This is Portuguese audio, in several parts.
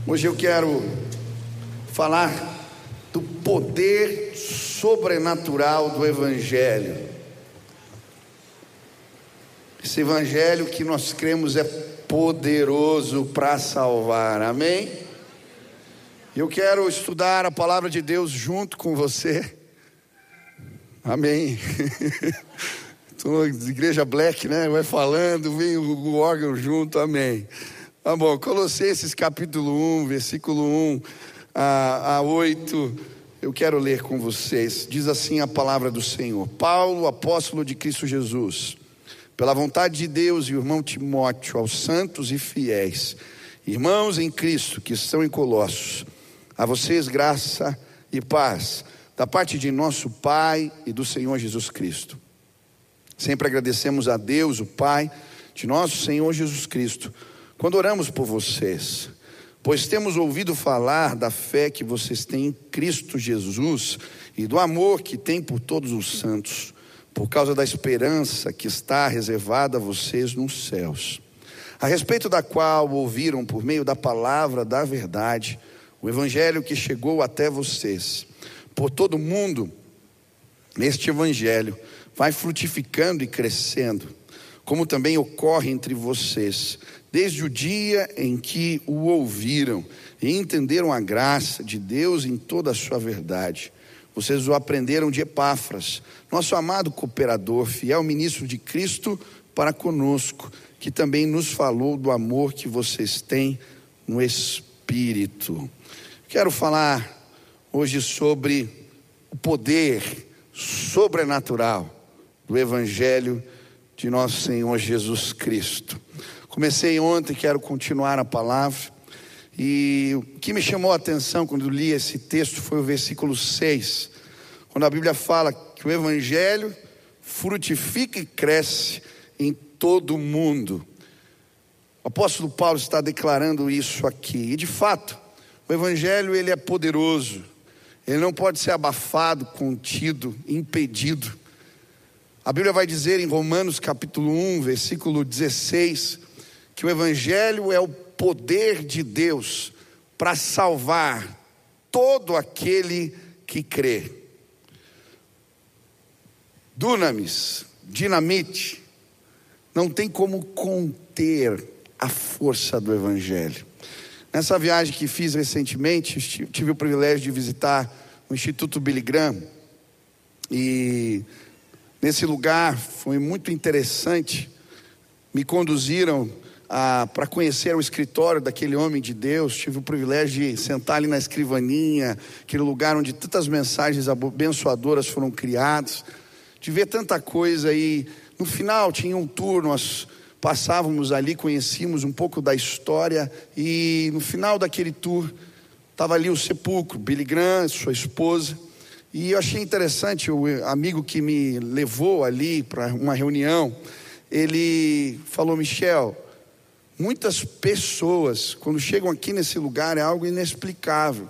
Hoje eu quero falar do poder sobrenatural do Evangelho. Esse Evangelho que nós cremos é poderoso para salvar, amém? Eu quero estudar a palavra de Deus junto com você, amém? Estou na igreja black, né? Vai falando, vem o órgão junto, amém? Tá bom, Colossenses capítulo 1, versículo 1 a 8, eu quero ler com vocês. Diz assim a palavra do Senhor: Paulo, apóstolo de Cristo Jesus, pela vontade de Deus, e o irmão Timóteo, aos santos e fiéis, irmãos em Cristo que estão em Colossos, a vocês graça e paz, da parte de nosso Pai e do Senhor Jesus Cristo. Sempre agradecemos a Deus, o Pai de nosso Senhor Jesus Cristo, quando oramos por vocês, pois temos ouvido falar da fé que vocês têm em Cristo Jesus e do amor que têm por todos os santos, por causa da esperança que está reservada a vocês nos céus, a respeito da qual ouviram por meio da palavra da verdade, o Evangelho que chegou até vocês. Por todo o mundo, este Evangelho vai frutificando e crescendo, como também ocorre entre vocês, desde o dia em que o ouviram e entenderam a graça de Deus em toda a sua verdade. Vocês o aprenderam de Epáfras, nosso amado cooperador, fiel ministro de Cristo para conosco, que também nos falou do amor que vocês têm no Espírito. Quero falar hoje sobre o poder sobrenatural do Evangelho de nosso Senhor Jesus Cristo. Comecei ontem, quero continuar a palavra, e o que me chamou a atenção quando li esse texto foi o versículo 6, quando a Bíblia fala que o Evangelho frutifica e cresce em todo o mundo. O apóstolo Paulo está declarando isso aqui, e de fato, o Evangelho ele é poderoso, ele não pode ser abafado, contido, impedido. A Bíblia vai dizer em Romanos capítulo 1, versículo 16, que o Evangelho é o poder de Deus para salvar todo aquele que crê. Dunamis, dinamite, não tem como conter a força do Evangelho. Nessa viagem que fiz recentemente, tive o privilégio de visitar o Instituto Billy Graham, e nesse lugar foi muito interessante. Me conduziram para conhecer o escritório daquele homem de Deus. Tive o privilégio de sentar ali na escrivaninha, aquele lugar onde tantas mensagens abençoadoras foram criadas, de ver tanta coisa. E no final tinha um tour, nós passávamos ali, conhecíamos um pouco da história, e no final daquele tour estava ali o sepulcro, Billy Graham, sua esposa. E eu achei interessante, o amigo que me levou ali para uma reunião, ele falou: Michel, muitas pessoas, quando chegam aqui nesse lugar, é algo inexplicável.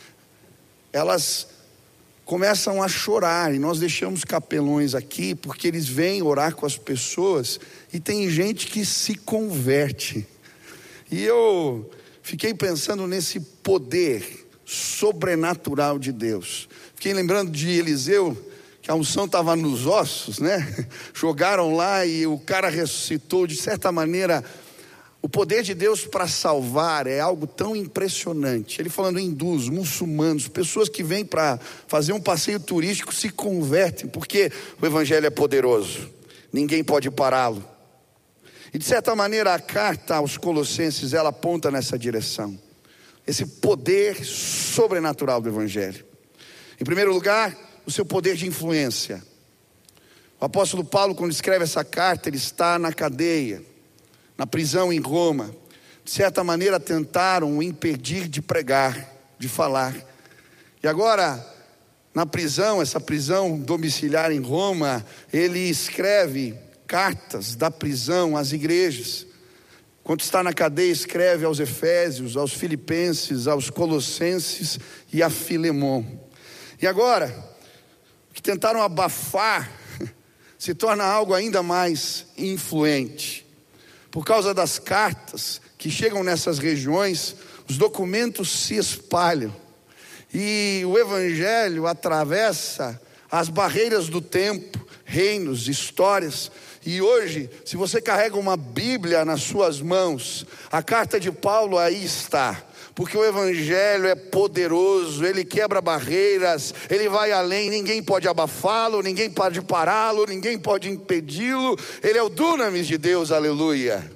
Elas começam a chorar, e nós deixamos capelões aqui, porque eles vêm orar com as pessoas, e tem gente que se converte. E eu fiquei pensando nesse poder sobrenatural de Deus. Fiquei lembrando de Eliseu, que a unção estava nos ossos, né? Jogaram lá e o cara ressuscitou. De certa maneira, o poder de Deus para salvar é algo tão impressionante. Ele falando em hindus, muçulmanos, pessoas que vêm para fazer um passeio turístico se convertem, porque o Evangelho é poderoso, ninguém pode pará-lo. E de certa maneira a carta aos Colossenses, ela aponta nessa direção, esse poder sobrenatural do Evangelho. Em primeiro lugar, o seu poder de influência. O apóstolo Paulo, quando escreve essa carta, ele está na cadeia, na prisão em Roma. De certa maneira tentaram o impedir de pregar, de falar. E agora, na prisão, essa prisão domiciliar em Roma, ele escreve cartas da prisão às igrejas. Quando está na cadeia, escreve aos Efésios, aos Filipenses, aos Colossenses e a Filemon. E agora, o que tentaram abafar se torna algo ainda mais influente. Por causa das cartas que chegam nessas regiões, os documentos se espalham e o evangelho atravessa as barreiras do tempo, reinos, histórias. E hoje, se você carrega uma Bíblia nas suas mãos, a carta de Paulo aí está. Porque o evangelho é poderoso, ele quebra barreiras, ele vai além, ninguém pode abafá-lo, ninguém pode pará-lo, ninguém pode impedi-lo. Ele é o dunamis de Deus, aleluia.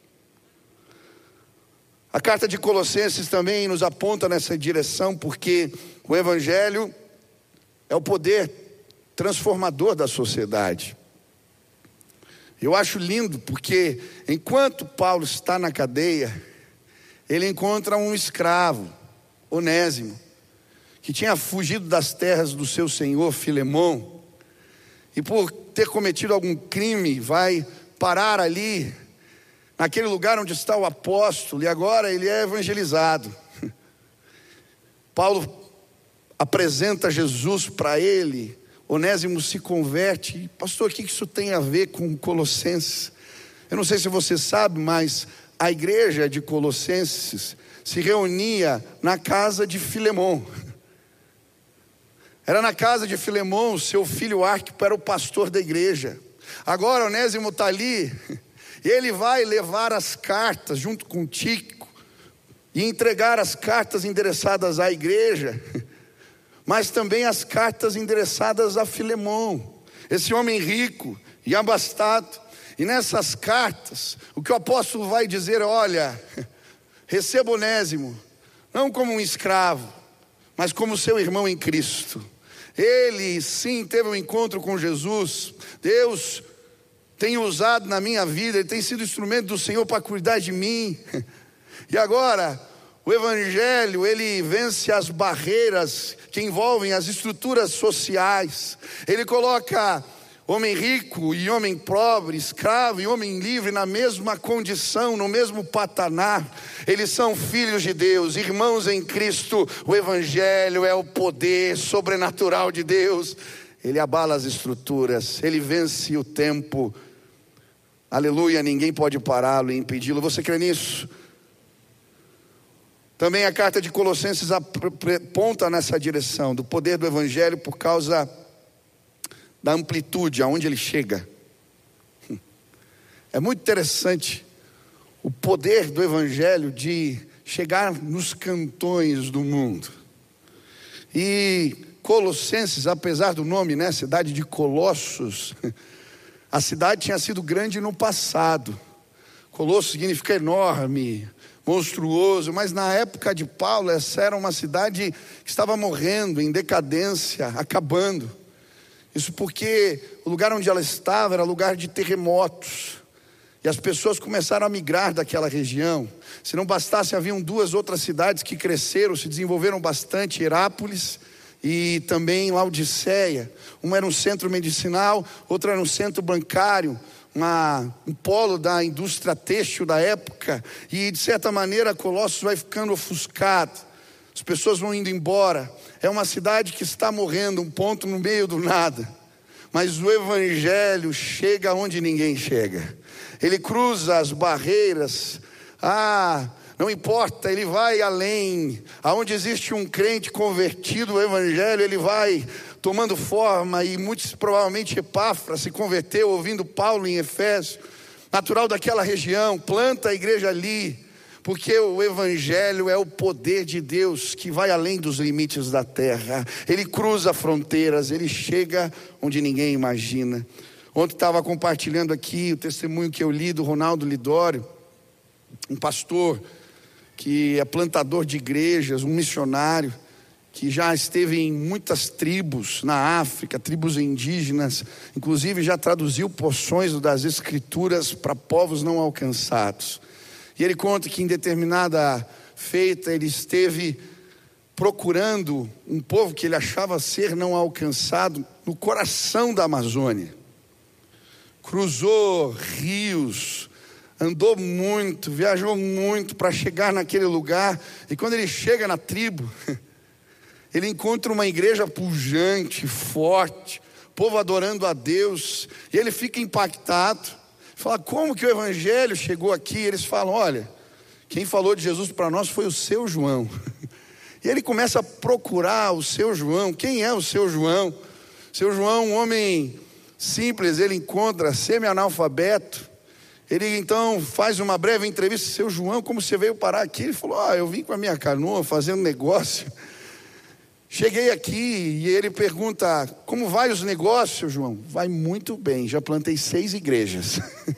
A carta de Colossenses também nos aponta nessa direção, porque o evangelho é o poder transformador da sociedade. Eu acho lindo, porque enquanto Paulo está na cadeia, ele encontra um escravo, Onésimo, que tinha fugido das terras do seu senhor Filemon, e por ter cometido algum crime, vai parar ali, naquele lugar onde está o apóstolo, e agora ele é evangelizado. Paulo apresenta Jesus para ele, Onésimo se converte. Pastor, o que isso tem a ver com Colossenses? Eu não sei se você sabe, mas a igreja de Colossenses se reunia na casa de Filemon. Era na casa de Filemon, seu filho Arquipo era o pastor da igreja. Agora Onésimo está ali, e ele vai levar as cartas junto com Tíquico, e entregar as cartas endereçadas à igreja, mas também as cartas endereçadas a Filemon, esse homem rico e abastado. E nessas cartas, o que o apóstolo vai dizer é: olha, receba Onésimo, não como um escravo, mas como seu irmão em Cristo. Ele sim teve um encontro com Jesus. Deus tem usado na minha vida, ele tem sido instrumento do Senhor para cuidar de mim. E agora, o evangelho, ele vence as barreiras que envolvem as estruturas sociais. Ele coloca homem rico e homem pobre, escravo e homem livre na mesma condição, no mesmo patamar. Eles são filhos de Deus, irmãos em Cristo. O evangelho é o poder sobrenatural de Deus. Ele abala as estruturas, ele vence o tempo. Aleluia, ninguém pode pará-lo e impedi-lo. Você crê nisso? Também a carta de Colossenses aponta nessa direção, do poder do evangelho por causa da amplitude aonde ele chega. É muito interessante o poder do evangelho de chegar nos cantões do mundo. E Colossenses, apesar do nome, né, cidade de Colossos, a cidade tinha sido grande no passado. Colosso significa enorme, monstruoso, mas na época de Paulo essa era uma cidade que estava morrendo, em decadência, acabando. Isso porque o lugar onde ela estava era lugar de terremotos, e as pessoas começaram a migrar daquela região. Se não bastasse, haviam duas outras cidades que cresceram, se desenvolveram bastante: Herápolis e também Laodiceia. Uma era um centro medicinal, outra era um centro bancário, um polo da indústria têxtil da época. E de certa maneira Colossos vai ficando ofuscado, as pessoas vão indo embora. É uma cidade que está morrendo, um ponto no meio do nada. Mas o evangelho chega onde ninguém chega. Ele cruza as barreiras. Não importa, ele vai além. Aonde existe um crente convertido, o evangelho, ele vai tomando forma. E muitos, provavelmente Epáfras se converteu ouvindo Paulo em Efésios, natural daquela região, planta a igreja ali. Porque o evangelho é o poder de Deus que vai além dos limites da terra. Ele cruza fronteiras, ele chega onde ninguém imagina. Ontem estava compartilhando aqui o testemunho que eu li do Ronaldo Lidório, um pastor que é plantador de igrejas, um missionário que já esteve em muitas tribos na África, tribos indígenas, inclusive já traduziu porções das escrituras para povos não alcançados. E ele conta que em determinada feita ele esteve procurando um povo que ele achava ser não alcançado no coração da Amazônia. Cruzou rios, andou muito, viajou muito para chegar naquele lugar. E quando ele chega na tribo, ele encontra uma igreja pujante, forte, povo adorando a Deus. E ele fica impactado. Fala: como que o evangelho chegou aqui? Eles falam: olha, Quem falou de Jesus para nós foi o seu João. E ele começa a procurar o seu João. Quem é o seu João? Seu João, um homem simples, ele encontra semi-analfabeto. Ele então faz uma breve entrevista. Seu João, como você veio parar aqui? Ele falou: eu vim com a minha canoa fazendo negócio. Cheguei aqui e ele pergunta: como vai os negócios, seu João? Vai muito bem, já plantei 6 igrejas.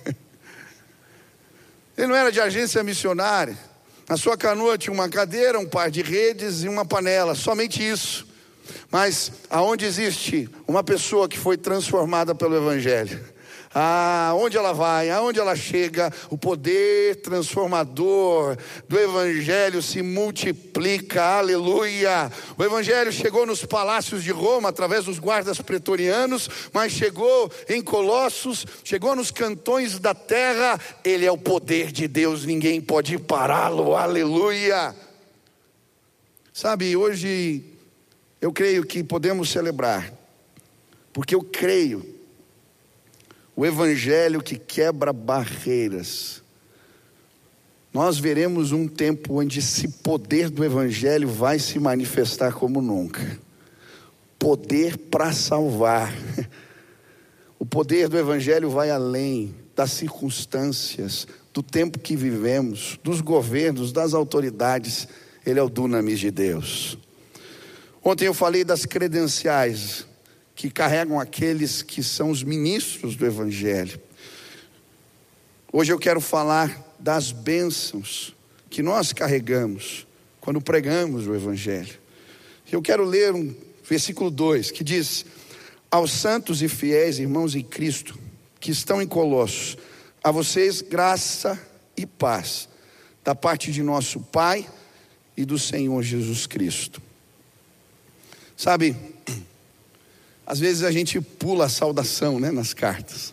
Ele não era de agência missionária. Na sua canoa tinha uma cadeira, um par de redes e uma panela, somente isso. Mas aonde existe uma pessoa que foi transformada pelo Evangelho, aonde ela vai, aonde ela chega, o poder transformador do Evangelho se multiplica, aleluia. O Evangelho chegou nos palácios de Roma através dos guardas pretorianos, mas chegou em Colossos, chegou nos cantões da terra. Ele é o poder de Deus, ninguém pode pará-lo, aleluia. Sabe, hoje eu creio que podemos celebrar, porque eu creio o Evangelho que quebra barreiras. Nós veremos um tempo onde esse poder do Evangelho vai se manifestar como nunca. Poder para salvar. O poder do Evangelho vai além das circunstâncias, do tempo que vivemos, dos governos, das autoridades. Ele é o dunamis de Deus. Ontem eu falei das credenciais que carregam aqueles que são os ministros do Evangelho. Hoje eu quero falar das bênçãos que nós carregamos quando pregamos o Evangelho. Eu quero ler um versículo 2 que diz: aos santos e fiéis irmãos em Cristo que estão em Colossos, a vocês graça e paz da parte de nosso Pai e do Senhor Jesus Cristo. Sabe, às vezes a gente pula a saudação, nas cartas.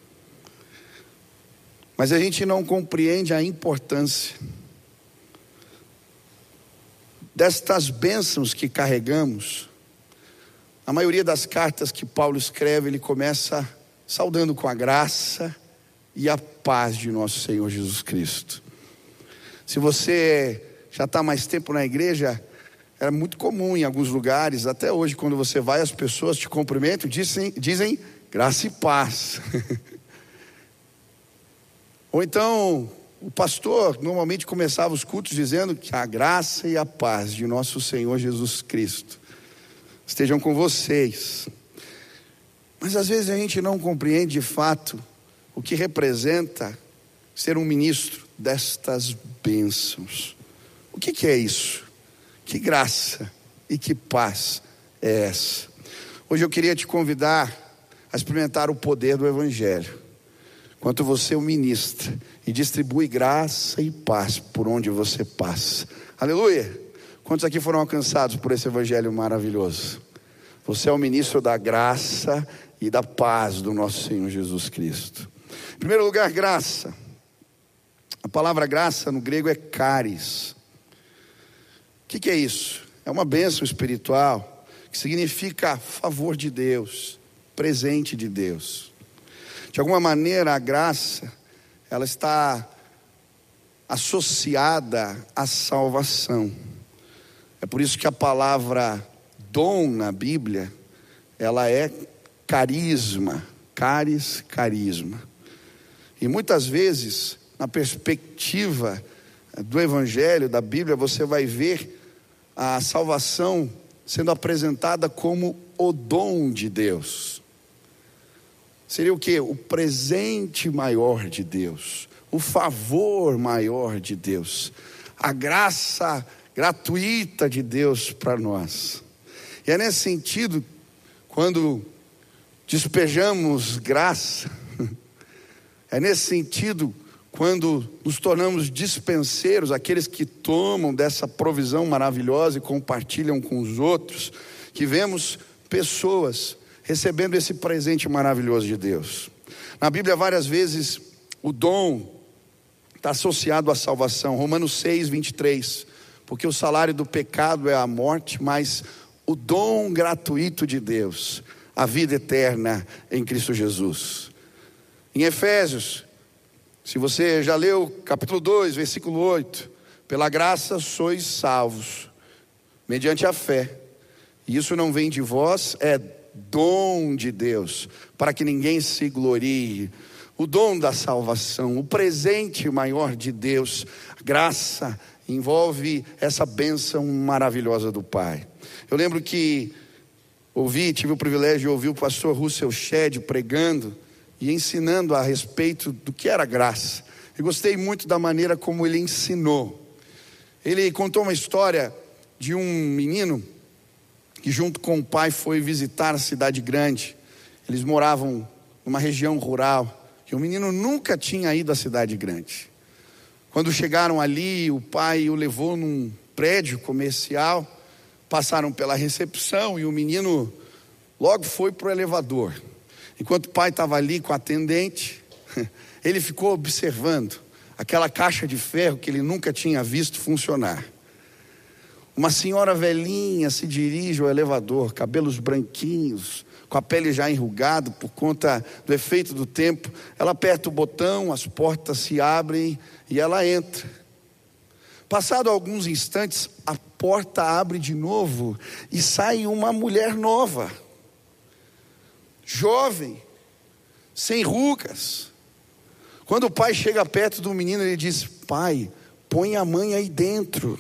Mas a gente não compreende a importância destas bênçãos que carregamos. A maioria das cartas que Paulo escreve, ele começa saudando com a graça e a paz de nosso Senhor Jesus Cristo. Se você já está mais tempo na igreja, era muito comum em alguns lugares, até hoje, quando você vai, as pessoas te cumprimentam, dizem graça e paz. Ou então, o pastor normalmente começava os cultos dizendo que a graça e a paz de nosso Senhor Jesus Cristo estejam com vocês. Mas às vezes a gente não compreende de fato o que representa ser um ministro destas bênçãos. O que é isso? Que graça e que paz é essa? Hoje eu queria te convidar a experimentar o poder do Evangelho, enquanto você o ministra e distribui graça e paz por onde você passa. Aleluia! Quantos aqui foram alcançados por esse Evangelho maravilhoso? Você é o ministro da graça e da paz do nosso Senhor Jesus Cristo. Em primeiro lugar, graça. A palavra graça no grego é charis. O que é isso? É uma bênção espiritual que significa favor de Deus, presente de Deus. De alguma maneira a graça, ela está associada à salvação. É por isso que a palavra dom na Bíblia, ela é carisma, carisma. E muitas vezes, na perspectiva do Evangelho, da Bíblia, você vai ver a salvação sendo apresentada como o dom de Deus. Seria o quê? O presente maior de Deus, o favor maior de Deus, a graça gratuita de Deus para nós. E é nesse sentido, quando despejamos graça, é nesse sentido quando nos tornamos dispenseiros, aqueles que tomam dessa provisão maravilhosa e compartilham com os outros, que vemos pessoas recebendo esse presente maravilhoso de Deus. Na Bíblia várias vezes o dom está associado à salvação. Romanos 6, 23, porque o salário do pecado é a morte, mas o dom gratuito de Deus, a vida eterna em Cristo Jesus. Em Efésios, se você já leu capítulo 2, versículo 8, pela graça sois salvos, mediante a fé. E isso não vem de vós, é dom de Deus, para que ninguém se glorie. O dom da salvação, o presente maior de Deus, a graça envolve essa bênção maravilhosa do Pai. Eu lembro que tive o privilégio de ouvir o pastor Russell Shedd pregando e ensinando a respeito do que era graça. Eu gostei muito da maneira como ele ensinou. Ele contou uma história de um menino que junto com o pai foi visitar a cidade grande. Eles moravam numa região rural e o menino nunca tinha ido à cidade grande. Quando chegaram ali, o pai o levou num prédio comercial, passaram pela recepção e o menino logo foi para o elevador. Enquanto o pai estava ali com a atendente, ele ficou observando aquela caixa de ferro que ele nunca tinha visto funcionar. Uma senhora velhinha se dirige ao elevador, cabelos branquinhos, com a pele já enrugada por conta do efeito do tempo. Ela aperta o botão, as portas se abrem e ela entra. Passado alguns instantes, a porta abre de novo e sai uma mulher nova, jovem, sem rugas. Quando o pai chega perto do menino, ele diz: pai, põe a mãe aí dentro.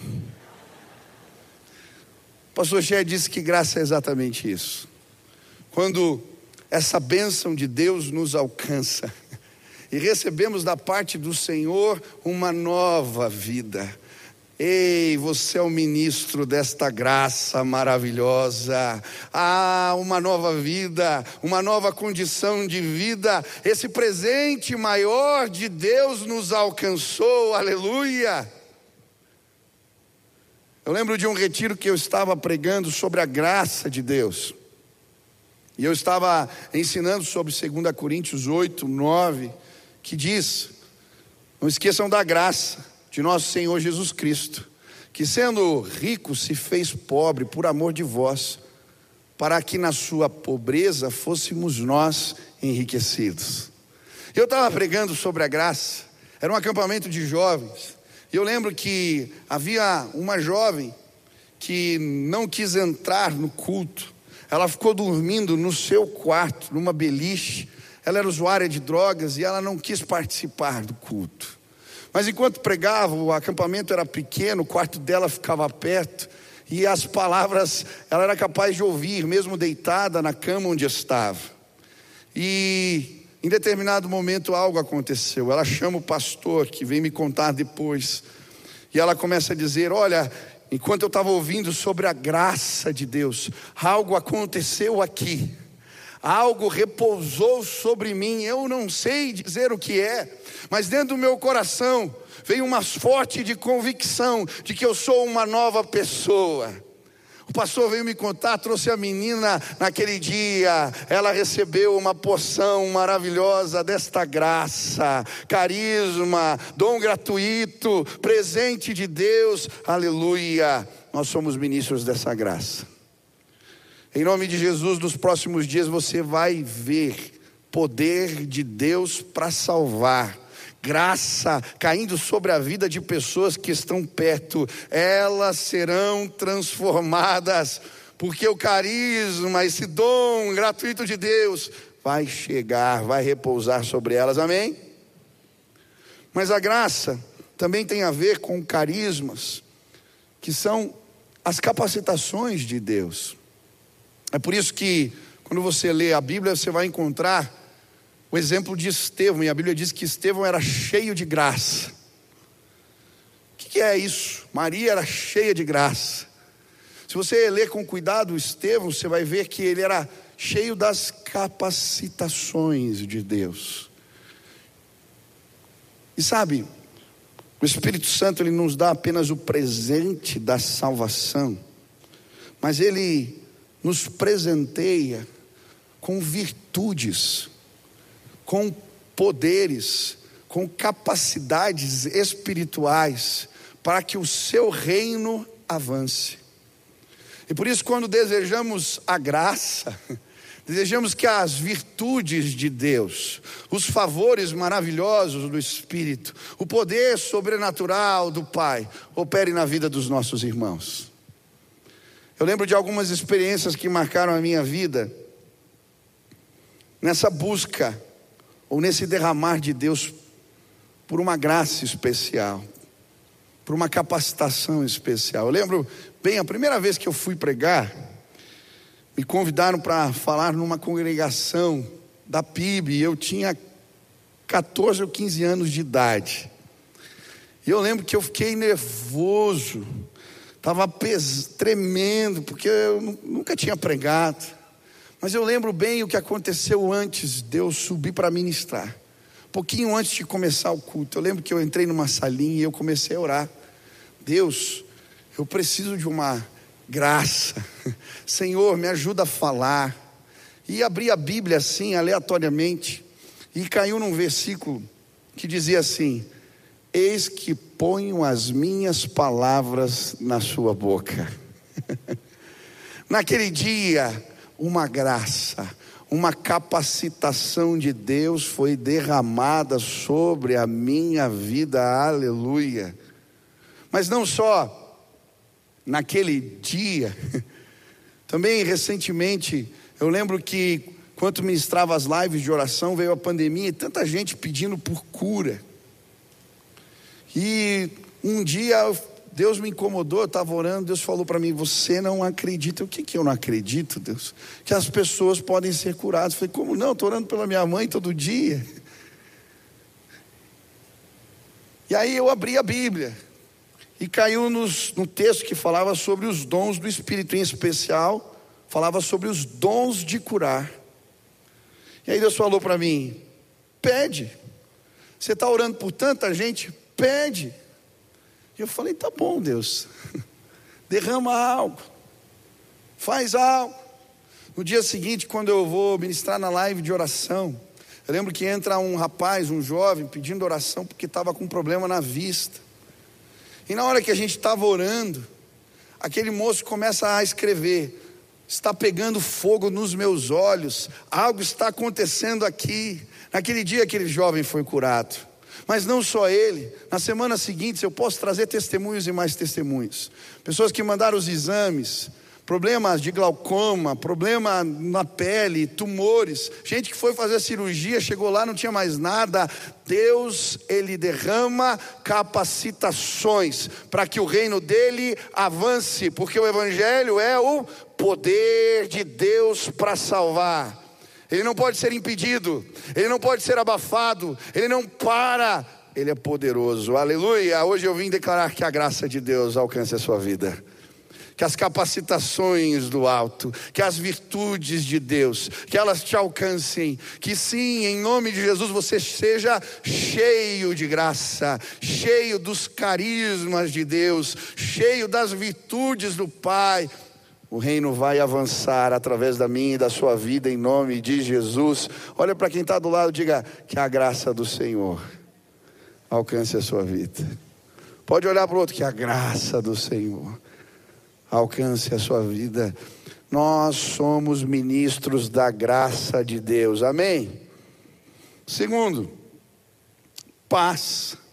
O pastor Shedd disse que graça é exatamente isso. Quando essa bênção de Deus nos alcança e recebemos da parte do Senhor uma nova vida. Ei, você é o ministro desta graça maravilhosa. Uma nova vida, uma nova condição de vida. Esse presente maior de Deus nos alcançou, aleluia. Eu lembro de um retiro que eu estava pregando sobre a graça de Deus. E eu estava ensinando sobre 2 Coríntios 8, 9, que diz: não esqueçam da graça de nosso Senhor Jesus Cristo, que sendo rico se fez pobre por amor de vós, para que na sua pobreza fôssemos nós enriquecidos. Eu estava pregando sobre a graça, era um acampamento de jovens, e eu lembro que havia uma jovem que não quis entrar no culto. Ela ficou dormindo no seu quarto, numa beliche. Ela era usuária de drogas e ela não quis participar do culto. Mas enquanto pregava, o acampamento era pequeno, o quarto dela ficava perto, e as palavras ela era capaz de ouvir, mesmo deitada na cama onde estava. E em determinado momento algo aconteceu. Ela chama o pastor, que vem me contar depois, e ela começa a dizer: olha, enquanto eu estava ouvindo sobre a graça de Deus, algo aconteceu aqui, algo repousou sobre mim. Eu não sei dizer o que é, mas dentro do meu coração veio uma forte de convicção de que eu sou uma nova pessoa. O pastor veio me contar, trouxe a menina naquele dia. Ela recebeu uma porção maravilhosa desta graça, carisma, dom gratuito, presente de Deus, aleluia. Nós somos ministros dessa graça. Em nome de Jesus, nos próximos dias você vai ver poder de Deus para salvar, graça caindo sobre a vida de pessoas que estão perto. Elas serão transformadas, porque o carisma, esse dom gratuito de Deus vai chegar, vai repousar sobre elas, amém? Mas a graça também tem a ver com carismas, que são as capacitações de Deus. É por isso que quando você lê a Bíblia, você vai encontrar o exemplo de Estevão, e a Bíblia diz que Estevão era cheio de graça. O que é isso? Maria era cheia de graça. Se você ler com cuidado Estevão, você vai ver que ele era cheio das capacitações de Deus. E sabe, o Espírito Santo, ele nos dá apenas o presente da salvação, mas ele nos presenteia com virtudes, com poderes, com capacidades espirituais, para que o seu reino avance. E por isso, quando desejamos a graça, Desejamos que as virtudes de Deus, os favores maravilhosos do Espírito, o poder sobrenatural do Pai, opere na vida dos nossos irmãos. Eu lembro de algumas experiências que marcaram a minha vida, nessa busca, ou nesse derramar de Deus, por uma graça especial, por uma capacitação especial. Eu lembro bem, a primeira vez que eu fui pregar, me convidaram para falar numa congregação da PIB, eu tinha 14 ou 15 anos de idade, e eu lembro que eu fiquei nervoso, estava tremendo, porque eu nunca tinha pregado, mas eu lembro bem o que aconteceu antes de eu subir para ministrar, pouquinho antes de começar o culto. Eu lembro que eu entrei numa salinha e eu comecei a orar: Deus, eu preciso de uma graça, Senhor, me ajuda a falar. E abri a Bíblia assim, aleatoriamente, e caiu num versículo que dizia assim: eis que ponho as minhas palavras na sua boca. Naquele dia, uma graça, uma capacitação de Deus foi derramada sobre a minha vida, aleluia. Mas não só naquele dia, também recentemente, eu lembro que quando ministrava as lives de oração, veio a pandemia e tanta gente pedindo por cura. E um dia Deus me incomodou, eu estava orando, Deus falou para mim: você não acredita. O que eu não acredito, Deus? Que as pessoas podem ser curadas. Eu falei: como não? Estou orando pela minha mãe todo dia. E aí eu abri a Bíblia e caiu no texto que falava sobre os dons do Espírito, em especial falava sobre os dons de curar. E aí Deus falou para mim: pede. Você está orando por tanta gente, pede. E eu falei: tá bom, Deus, derrama algo, faz algo. No dia seguinte, quando eu vou ministrar na live de oração, eu lembro que entra um rapaz, um jovem, pedindo oração porque estava com um problema na vista. E na hora que a gente estava orando, aquele moço começa a escrever: está pegando fogo nos meus olhos, algo está acontecendo aqui. Naquele dia aquele jovem foi curado. Mas não só ele, na semana seguinte eu posso trazer testemunhos e mais testemunhos. Pessoas que mandaram os exames, problemas de glaucoma, problema na pele, tumores, gente que foi fazer a cirurgia, chegou lá, não tinha mais nada. Deus, Ele derrama capacitações para que o reino dEle avance, porque o Evangelho é o poder de Deus para salvar. Ele não pode ser impedido, ele não pode ser abafado, ele não para, ele é poderoso, aleluia. Hoje eu vim declarar que a graça de Deus alcance a sua vida, que as capacitações do alto, que as virtudes de Deus, que elas te alcancem, que sim, em nome de Jesus, você seja cheio de graça, cheio dos carismas de Deus, cheio das virtudes do Pai. O reino vai avançar através da minha e da sua vida, em nome de Jesus. Olha para quem está do lado, diga: que a graça do Senhor alcance a sua vida. Pode olhar para o outro: que a graça do Senhor alcance a sua vida. Nós somos ministros da graça de Deus, amém? Segundo, paz.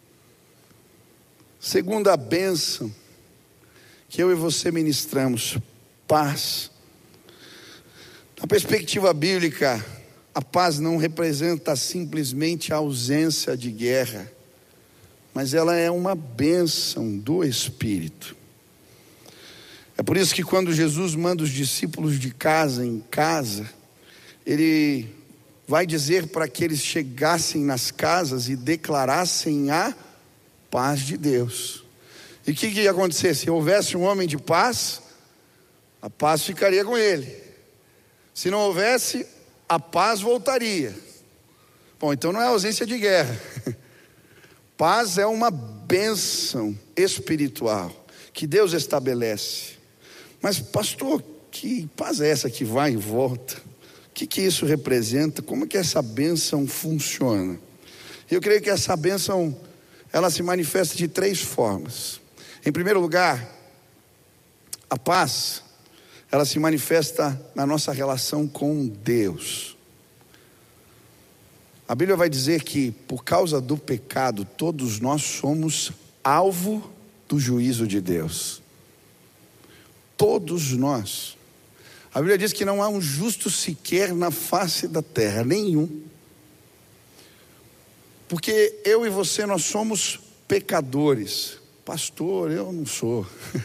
Segunda bênção que eu e você ministramos: paz. Na perspectiva bíblica, a paz não representa simplesmente a ausência de guerra, mas ela é uma bênção do Espírito. É por isso que quando Jesus manda os discípulos de casa em casa, Ele vai dizer para que eles chegassem nas casas e declarassem a paz de Deus. E o que ia acontecer? Se houvesse um homem de paz, a paz ficaria com ele. Se não houvesse, a paz voltaria. Bom, então não é ausência de guerra. Paz é uma bênção espiritual que Deus estabelece. Mas pastor, que paz é essa que vai e volta? O que isso representa? Como é que essa bênção funciona? Eu creio que essa bênção, ela se manifesta de 3 formas. Em primeiro lugar, a paz, ela se manifesta na nossa relação com Deus. A Bíblia vai dizer que por causa do pecado, todos nós somos alvo do juízo de Deus. Todos nós. A Bíblia diz que não há um justo sequer na face da terra, nenhum. Porque eu e você, nós somos pecadores. Pastor, eu não sou.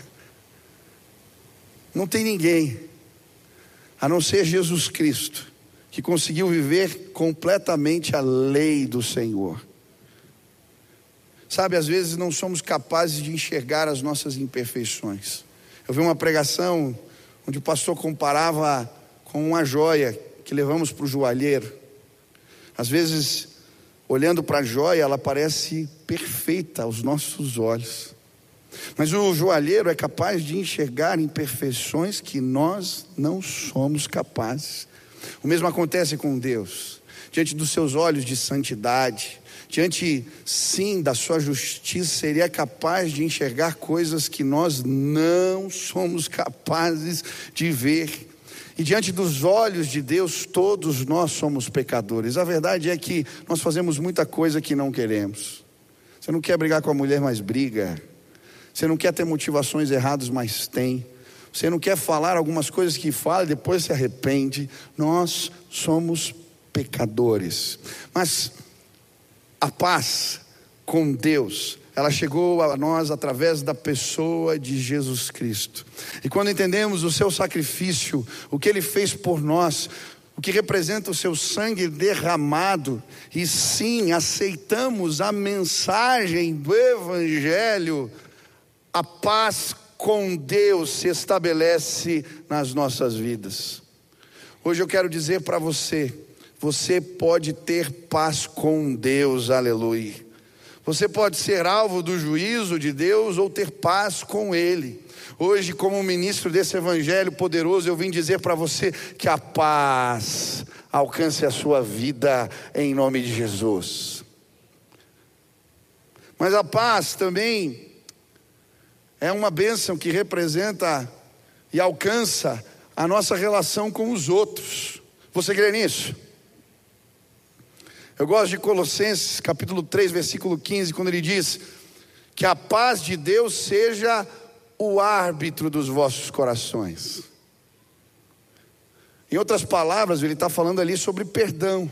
Não tem ninguém, a não ser Jesus Cristo, que conseguiu viver completamente a lei do Senhor. Sabe, às vezes não somos capazes de enxergar as nossas imperfeições. Eu vi uma pregação onde o pastor comparava com uma joia que levamos para o joalheiro. Às vezes, olhando para a joia, ela parece perfeita aos nossos olhos. Mas o joalheiro é capaz de enxergar imperfeições que nós não somos capazes. O mesmo acontece com Deus. Diante dos seus olhos de santidade, diante sim da sua justiça, Ele é capaz de enxergar coisas que nós não somos capazes de ver. E diante dos olhos de Deus, todos nós somos pecadores. A verdade é que nós fazemos muita coisa que não queremos. Você não quer brigar com a mulher, mas briga. Você não quer ter motivações erradas, mas tem. Você não quer falar algumas coisas que fala e depois se arrepende. Nós somos pecadores. Mas a paz com Deus, ela chegou a nós através da pessoa de Jesus Cristo. E quando entendemos o seu sacrifício, o que Ele fez por nós, o que representa o seu sangue derramado, e sim, aceitamos a mensagem do Evangelho, a paz com Deus se estabelece nas nossas vidas. Hoje eu quero dizer para você, você pode ter paz com Deus, aleluia. Você pode ser alvo do juízo de Deus ou ter paz com Ele. Hoje, como ministro desse evangelho poderoso, eu vim dizer para você que a paz alcance a sua vida em nome de Jesus. Mas a paz também é uma bênção que representa e alcança a nossa relação com os outros. Você crê nisso? Eu gosto de Colossenses capítulo 3, versículo 15, quando ele diz que a paz de Deus seja o árbitro dos vossos corações. Em outras palavras, ele está falando ali sobre perdão.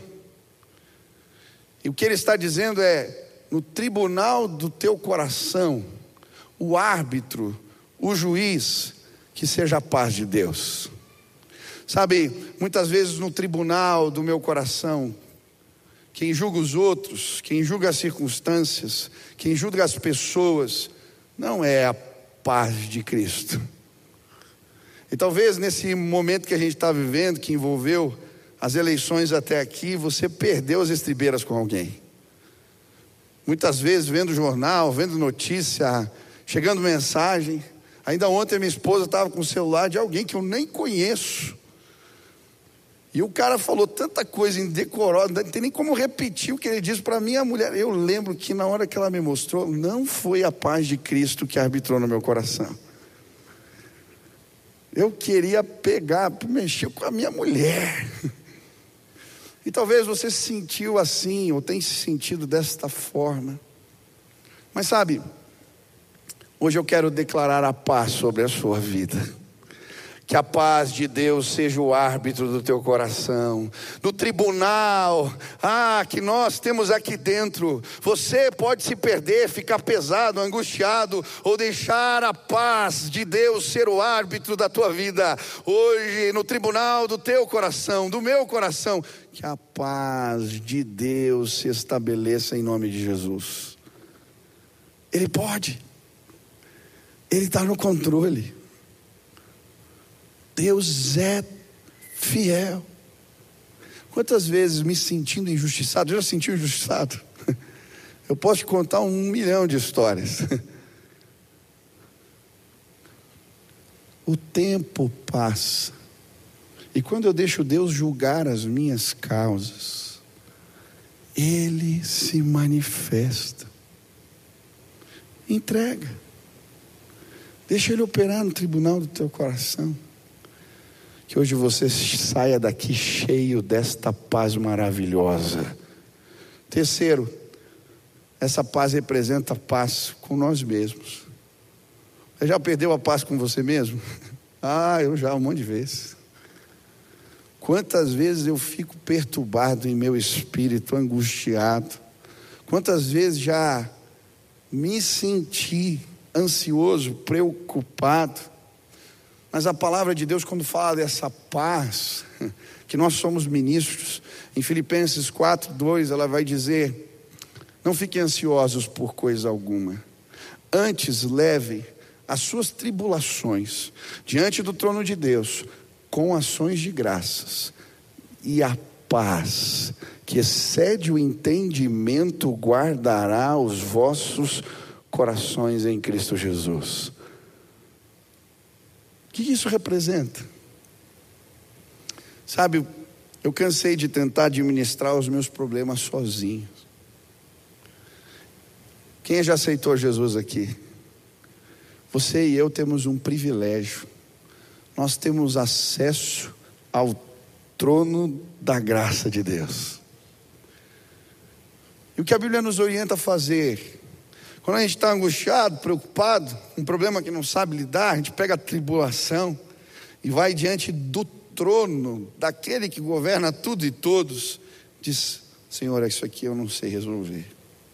E o que ele está dizendo é, no tribunal do teu coração, o árbitro, o juiz, que seja a paz de Deus. Sabe, muitas vezes no tribunal do meu coração, quem julga os outros, quem julga as circunstâncias, quem julga as pessoas, não é a paz de Cristo. E talvez nesse momento que a gente está vivendo, que envolveu as eleições até aqui, você perdeu as estribeiras com alguém. Muitas vezes vendo jornal, vendo notícia, chegando mensagem. Ainda ontem minha esposa estava com o celular de alguém que eu nem conheço. E o cara falou tanta coisa indecorosa, não tem nem como repetir o que ele disse para mim. A mulher, eu lembro que na hora que ela me mostrou, não foi a paz de Cristo que arbitrou no meu coração. Eu queria pegar, mexer com a minha mulher. E talvez você se sentiu assim, ou tenha se sentido desta forma. Mas sabe, hoje eu quero declarar a paz sobre a sua vida. Que a paz de Deus seja o árbitro do teu coração. No tribunal, que nós temos aqui dentro, você pode se perder, ficar pesado, angustiado, ou deixar a paz de Deus ser o árbitro da tua vida. Hoje, no tribunal do teu coração, do meu coração, que a paz de Deus se estabeleça em nome de Jesus. Ele pode. Ele está no controle. Deus é fiel. Quantas vezes me sentindo injustiçado, já sentiu injustiçado? Eu posso te contar 1 milhão de histórias. O tempo passa, e quando eu deixo Deus julgar as minhas causas, Ele se manifesta. Entrega. Deixa Ele operar no tribunal do teu coração. Que hoje você saia daqui cheio desta paz maravilhosa. Terceiro, essa paz representa paz com nós mesmos. Você já perdeu a paz com você mesmo? Eu já, um monte de vezes. Quantas vezes eu fico perturbado em meu espírito, angustiado. Quantas vezes já me senti ansioso, preocupado. Mas a palavra de Deus, quando fala dessa paz, que nós somos ministros, em Filipenses 4:2, ela vai dizer: não fiquem ansiosos por coisa alguma, antes leve as suas tribulações diante do trono de Deus, com ações de graças, e a paz, que excede o entendimento, guardará os vossos corações em Cristo Jesus. O que isso representa? Sabe, eu cansei de tentar administrar os meus problemas sozinho. Quem já aceitou Jesus aqui? Você e eu temos um privilégio. Nós temos acesso ao trono da graça de Deus. E o que a Bíblia nos orienta a fazer? Quando a gente está angustiado, preocupado, um problema que não sabe lidar, a gente pega a tribulação e vai diante do trono daquele que governa tudo e todos. Diz: Senhor, isso aqui eu não sei resolver.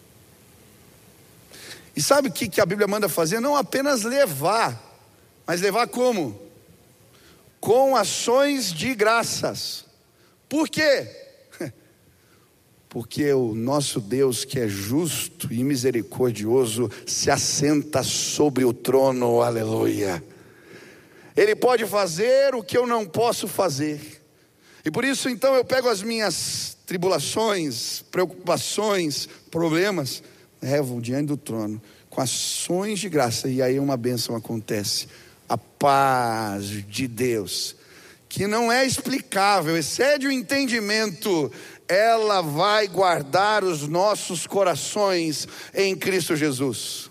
E sabe o que a Bíblia manda fazer? Não apenas levar, mas levar como? Com ações de graças. Por quê? Porque o nosso Deus, que é justo e misericordioso, se assenta sobre o trono, aleluia. Ele pode fazer o que eu não posso fazer. E por isso então eu pego as minhas tribulações, preocupações, problemas, levo diante do trono com ações de graça, e aí uma bênção acontece. A paz de Deus, que não é explicável, excede o entendimento, ela vai guardar os nossos corações em Cristo Jesus.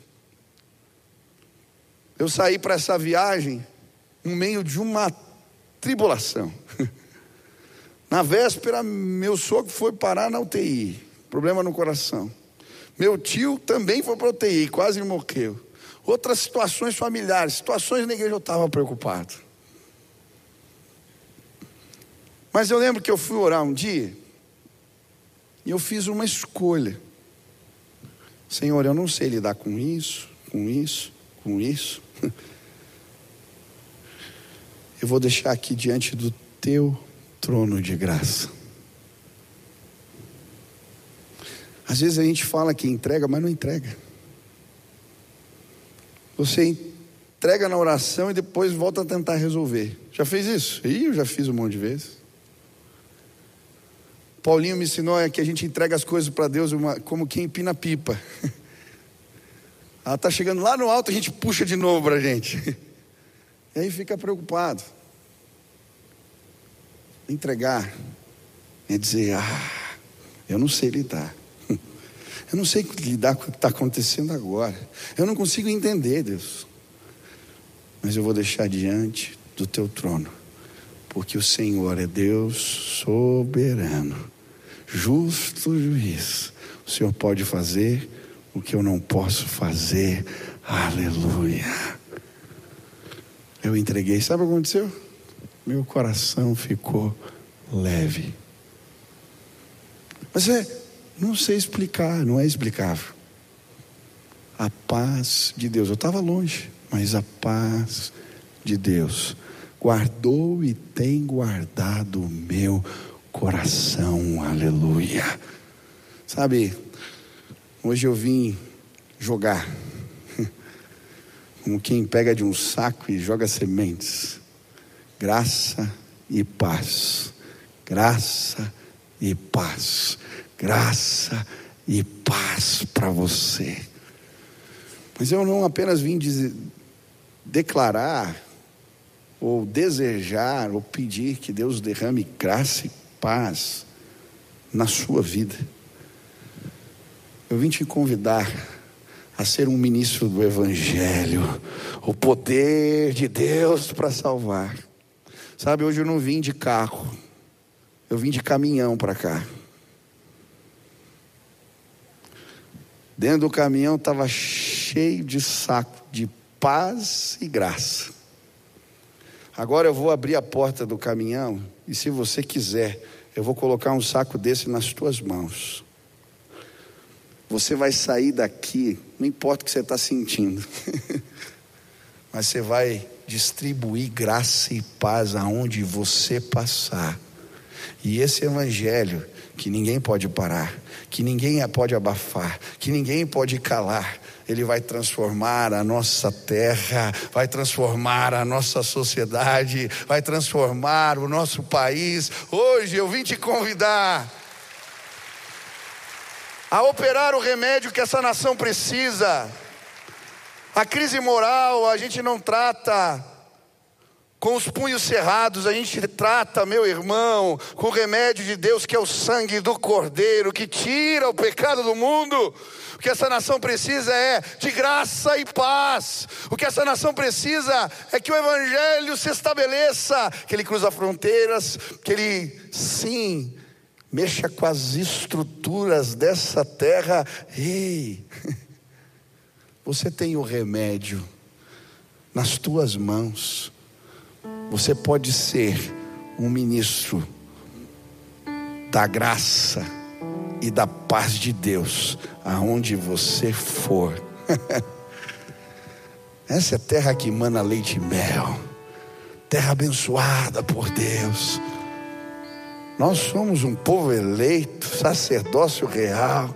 Eu saí para essa viagem no meio de uma tribulação. Na véspera, meu sogro foi parar na UTI, problema no coração. Meu tio também foi para a UTI, quase morreu. Outras situações familiares, situações na igreja, eu estava preocupado. Mas eu lembro que eu fui orar um dia e eu fiz uma escolha. Senhor, eu não sei lidar com isso. Eu vou deixar aqui diante do teu trono de graça. Às vezes a gente fala que entrega, mas não entrega. Você entrega na oração e depois volta a tentar resolver. Já fez isso? Eu já fiz um monte de vezes. Paulinho me ensinou que a gente entrega as coisas para Deus como quem empina pipa. Ela está chegando lá no alto, a gente puxa de novo para a gente. E aí fica preocupado. Entregar é dizer: eu não sei lidar. Eu não sei lidar com o que está acontecendo agora. Eu não consigo entender, Deus. Mas eu vou deixar diante do teu trono. Porque o Senhor é Deus soberano, justo juiz. O Senhor pode fazer o que eu não posso fazer. Aleluia. Eu entreguei. Sabe o que aconteceu? Meu coração ficou leve. Mas não sei explicar, não é explicável. A paz de Deus, eu estava longe, mas a paz de Deus guardou e tem guardado o meu coração, aleluia. Sabe, hoje eu vim jogar, como quem pega de um saco e joga sementes. Graça e paz, graça e paz, graça e paz para você. Mas eu não apenas vim declarar ou desejar ou pedir que Deus derrame graça e paz na sua vida. Eu vim te convidar a ser um ministro do Evangelho, o poder de Deus para salvar. Sabe, hoje eu não vim de carro, eu vim de caminhão para cá. Dentro do caminhão estava cheio de saco de paz e graça. Agora eu vou abrir a porta do caminhão e, se você quiser, eu vou colocar um saco desse nas tuas mãos. Você vai sair daqui, não importa o que você está sentindo, mas você vai distribuir graça e paz aonde você passar. E esse evangelho que ninguém pode parar, que ninguém pode abafar, que ninguém pode calar, ele vai transformar a nossa terra, vai transformar a nossa sociedade, vai transformar o nosso país. Hoje eu vim te convidar a operar o remédio que essa nação precisa. A crise moral a gente não trata com os punhos cerrados, a gente trata, meu irmão, com o remédio de Deus, que é o sangue do Cordeiro, que tira o pecado do mundo. O que essa nação precisa é de graça e paz. O que essa nação precisa é que o evangelho se estabeleça, que ele cruza fronteiras, que ele, sim, mexa com as estruturas dessa terra. Ei, você tem o remédio nas tuas mãos. Você pode ser um ministro da graça e da paz de Deus aonde você for. Essa é terra que emana leite e mel, terra abençoada por Deus. Nós somos um povo eleito, sacerdócio real.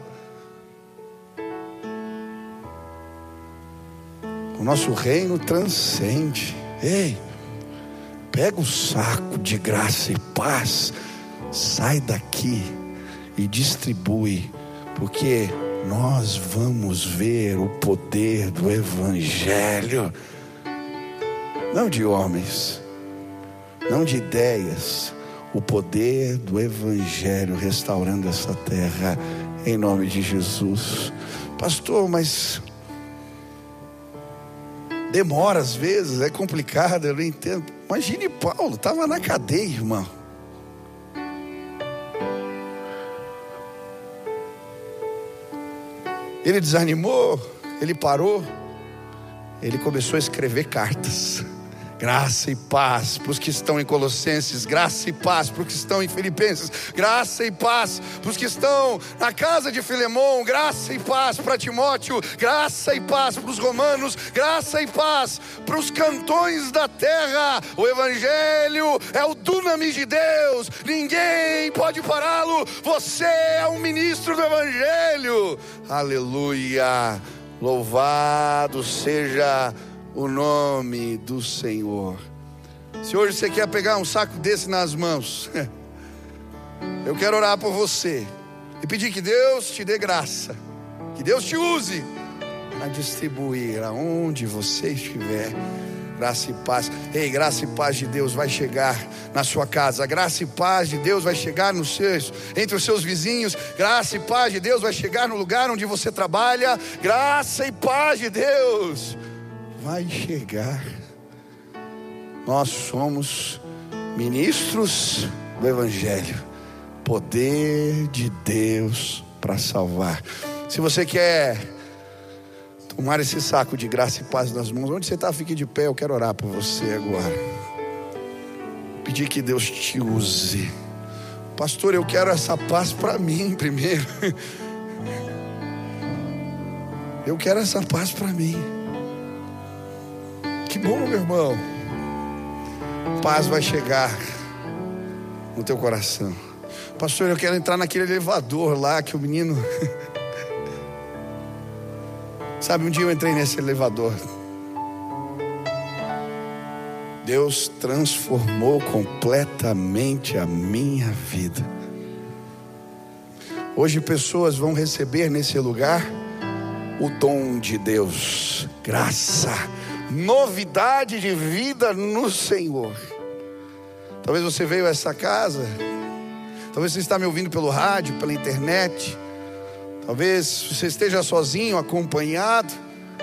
O nosso reino transcende. Ei, pega o saco de graça e paz, sai daqui e distribui, porque nós vamos ver o poder do evangelho, não de homens, não de ideias, o poder do evangelho restaurando essa terra, em nome de Jesus. Pastor, mas demora às vezes, é complicado, eu não entendo. Imagine Paulo, estava na cadeia, irmão. Ele desanimou, ele parou, ele começou a escrever cartas. Graça e paz para os que estão em Colossenses, graça e paz para os que estão em Filipenses, graça e paz para os que estão na casa de Filemon, graça e paz para Timóteo, graça e paz para os romanos, graça e paz para os cantões da terra. O evangelho é o dunamis de Deus, ninguém pode pará-lo. Você é um ministro do evangelho. Aleluia, louvado seja o nome do Senhor. Se hoje você quer pegar um saco desse nas mãos, eu quero orar por você e pedir que Deus te dê graça, que Deus te use a distribuir aonde você estiver. Graça e paz. Ei, graça e paz de Deus vai chegar na sua casa. Graça e paz de Deus vai chegar entre os seus vizinhos. Graça e paz de Deus vai chegar no lugar onde você trabalha. Graça e paz de Deus vai chegar. Nós somos ministros do evangelho, poder de Deus para salvar. Se você quer tomar esse saco de graça e paz nas mãos, onde você está, fique de pé. Eu quero orar por você agora, pedir que Deus te use. Pastor, eu quero essa paz para mim primeiro. Eu quero essa paz para mim. Que bom, meu irmão. Paz vai chegar no teu coração. Pastor, eu quero entrar naquele elevador lá que o menino... Sabe, um dia eu entrei nesse elevador. Deus transformou completamente a minha vida. Hoje pessoas vão receber nesse lugar o dom de Deus, graça, novidade de vida no Senhor. Talvez você veio a essa casa, talvez você está me ouvindo pelo rádio, pela internet, talvez você esteja sozinho, acompanhado,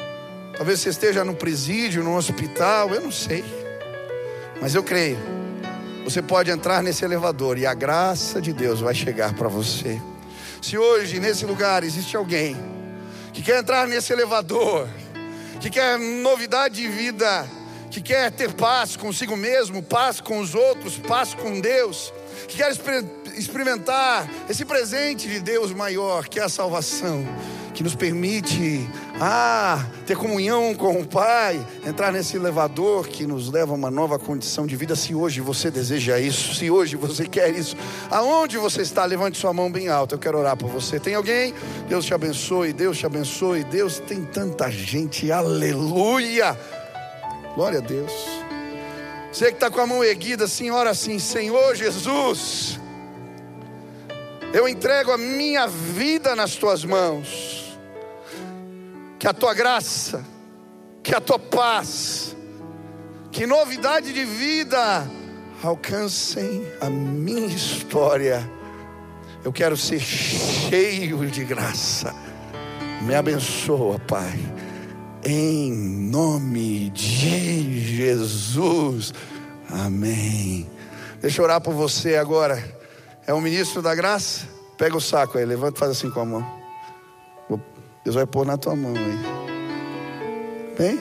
talvez você esteja no presídio, no hospital, eu não sei, mas eu creio você pode entrar nesse elevador e a graça de Deus vai chegar para você. Se hoje nesse lugar existe alguém que quer entrar nesse elevador, que quer novidade de vida, que quer ter paz consigo mesmo, paz com os outros, paz com Deus, que quer experimentar esse presente de Deus maior, que é a salvação, que nos permite ter comunhão com o Pai, entrar nesse elevador que nos leva a uma nova condição de vida. Se hoje você deseja isso, se hoje você quer isso, aonde você está, levante sua mão bem alta, eu quero orar por você. Tem alguém? Deus te abençoe, Deus te abençoe. Deus, tem tanta gente, aleluia, glória a Deus. Você que está com a mão erguida assim, ora assim: Senhor Jesus, eu entrego a minha vida nas tuas mãos. Que a tua graça, que a tua paz, que novidade de vida alcancem a minha história. Eu quero ser cheio de graça. Me abençoa, Pai, em nome de Jesus, amém. Deixa eu orar por você agora. É o ministro da graça? Pega o saco aí, levanta e faz assim com a mão. Deus vai pôr na tua mão aí. Bem?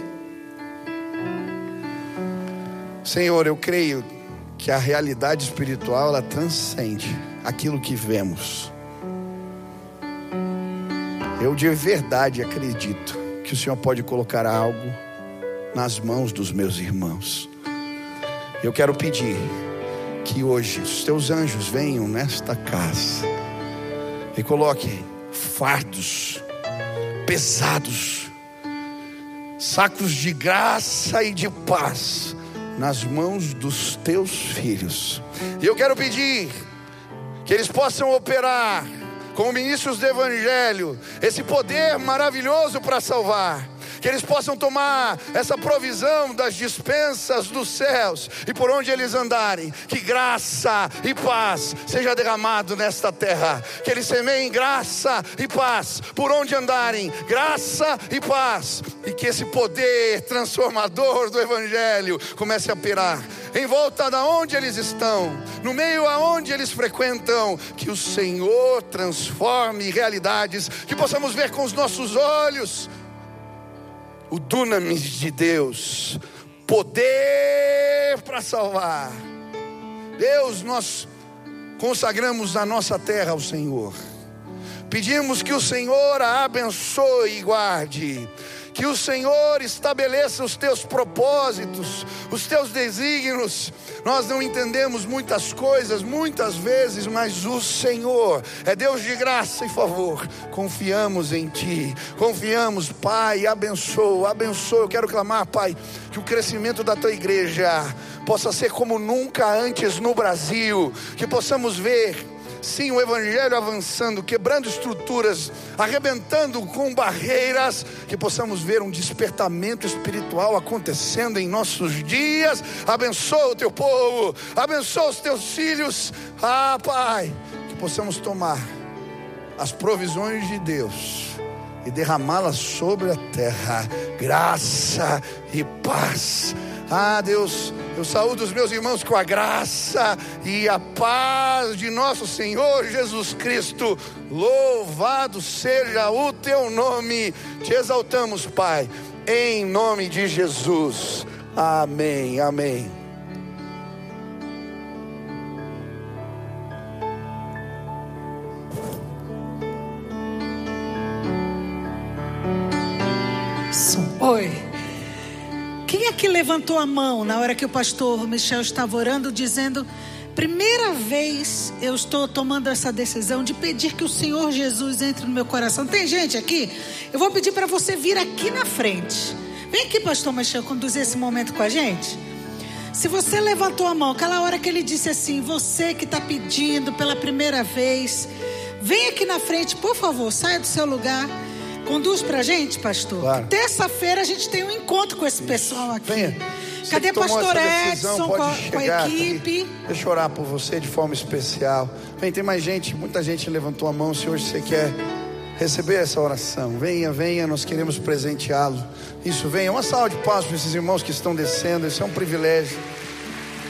Senhor, eu creio que a realidade espiritual, ela transcende aquilo que vemos. Eu de verdade acredito que o Senhor pode colocar algo nas mãos dos meus irmãos. Eu quero pedir que hoje os teus anjos venham nesta casa e coloquem fardos pesados, sacos de graça e de paz nas mãos dos teus filhos. E eu quero pedir que eles possam operar como ministros do Evangelho esse poder maravilhoso para salvar. Que eles possam tomar essa provisão das dispensas dos céus, e por onde eles andarem, que graça e paz seja derramado nesta terra. Que eles semeiem graça e paz por onde andarem, graça e paz. E que esse poder transformador do Evangelho comece a operar em volta da onde eles estão, no meio aonde eles frequentam. Que o Senhor transforme realidades, que possamos ver com os nossos olhos o dunamis de Deus, poder para salvar. Deus, nós consagramos a nossa terra ao Senhor. Pedimos que o Senhor a abençoe e guarde. Que o Senhor estabeleça os teus propósitos, os teus desígnios. Nós não entendemos muitas coisas, muitas vezes, mas o Senhor é Deus de graça e favor. Confiamos em Ti, confiamos, Pai, abençoa, abençoa. Eu quero clamar, Pai, que o crescimento da Tua igreja possa ser como nunca antes no Brasil. Que possamos ver, sim, o Evangelho avançando, quebrando estruturas, arrebentando com barreiras. Que possamos ver um despertamento espiritual acontecendo em nossos dias. Abençoa o teu povo, abençoa os teus filhos. Pai, que possamos tomar as provisões de Deus e derramá-las sobre a terra. Graça e paz. Deus, eu saúdo os meus irmãos com a graça e a paz de nosso Senhor Jesus Cristo. Louvado seja o teu nome. Te exaltamos, Pai, em nome de Jesus. Amém, amém. Oi. Quem é que levantou a mão na hora que o pastor Michel estava orando, dizendo: primeira vez eu estou tomando essa decisão de pedir que o Senhor Jesus entre no meu coração? Tem gente aqui? Eu vou pedir para você vir aqui na frente. Vem aqui, pastor Michel, conduzir esse momento com a gente. Se você levantou a mão, aquela hora que ele disse assim: você que está pedindo pela primeira vez, vem aqui na frente, por favor, saia do seu lugar. Conduz pra gente, pastor. Claro. Terça-feira a gente tem um encontro com esse pessoal aqui. Venha. Cadê pastor Edson com a equipe? Aqui. Deixa eu orar por você de forma especial. Vem, tem mais gente, muita gente levantou a mão. Se hoje você quer receber essa oração, venha, venha, nós queremos presenteá-lo. Isso, venha. Uma salva de palmas para esses irmãos que estão descendo. Isso é um privilégio.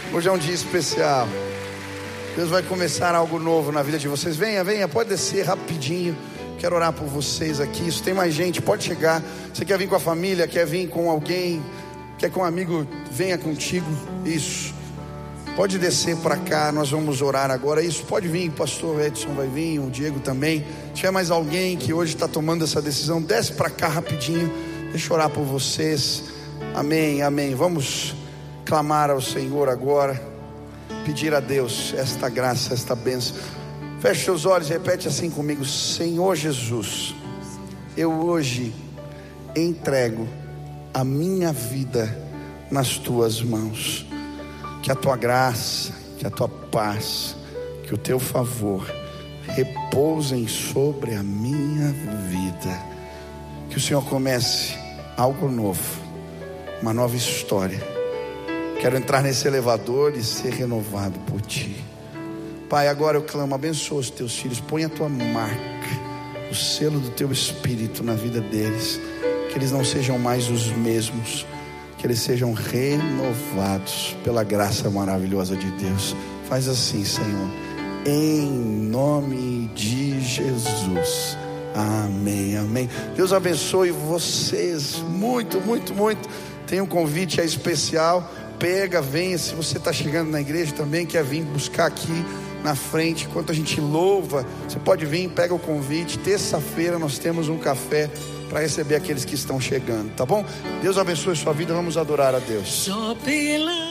Hoje é um dia especial. Deus vai começar algo novo na vida de vocês. Venha, venha, pode descer rapidinho. Quero orar por vocês aqui. Isso, tem mais gente, pode chegar. Você quer vir com a família, quer vir com alguém, quer que um amigo venha contigo. Isso. Pode descer para cá, nós vamos orar agora. Isso, pode vir, o pastor Edson vai vir, o Diego também. Se tiver mais alguém que hoje está tomando essa decisão, desce para cá rapidinho. Deixa eu orar por vocês. Amém, amém. Vamos clamar ao Senhor agora, pedir a Deus esta graça, esta bênção. Feche seus olhos e repete assim comigo: Senhor Jesus, eu hoje entrego a minha vida nas tuas mãos. Que a tua graça, que a tua paz, que o teu favor repousem sobre a minha vida. Que o Senhor comece algo novo, uma nova história. Quero entrar nesse elevador e ser renovado por ti. Pai, agora eu clamo, abençoa os teus filhos, põe a tua marca, o selo do teu Espírito na vida deles. Que eles não sejam mais os mesmos, que eles sejam renovados pela graça maravilhosa de Deus. Faz assim, Senhor, em nome de Jesus. Amém, amém. Deus abençoe vocês muito, muito, muito. Tem um convite especial. Pega, venha. Se você está chegando na igreja também, quer vir buscar aqui na frente, enquanto a gente louva, você pode vir, pega o convite. Terça-feira nós temos um café para receber aqueles que estão chegando, tá bom? Deus abençoe sua vida, vamos adorar a Deus. Só pela